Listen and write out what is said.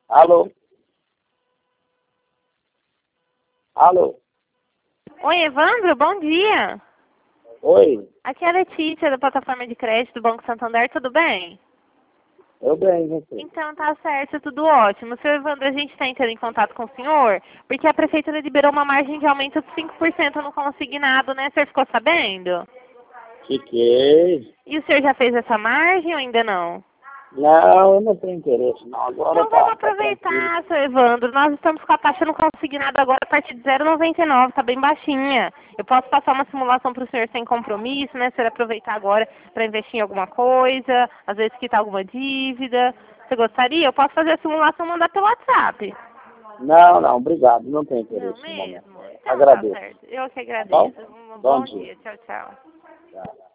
Alô? Alô? Oi, Evandro, bom dia. Oi? Aqui é a Letícia, da plataforma de crédito do Banco Santander, tudo bem? Eu bem, você? Então tá certo, tudo ótimo. Seu Evandro, a gente está entrando em contato com o senhor, porque a prefeitura liberou uma margem de aumento de 5% no consignado, né? O senhor ficou sabendo? Fiquei. E o senhor já fez essa margem ou ainda não? Não, eu não tenho interesse, não. Agora Então vamos tá tranquilo. aproveitar, seu Evandro. Nós estamos com a taxa no consignado agora a partir de 0,99, tá bem baixinha. Eu posso passar uma simulação para o senhor sem compromisso, né? O senhor aproveitar agora para investir em alguma coisa, às vezes quitar alguma dívida. Você gostaria? Eu posso fazer a simulação e mandar pelo WhatsApp. Não, não, obrigado. Não tenho Não interesse no momento. mesmo? Então tá Agradeço. certo. Eu que Tá bom? agradeço. Um Bom bom dia. dia. Tchau, tchau. Tchau.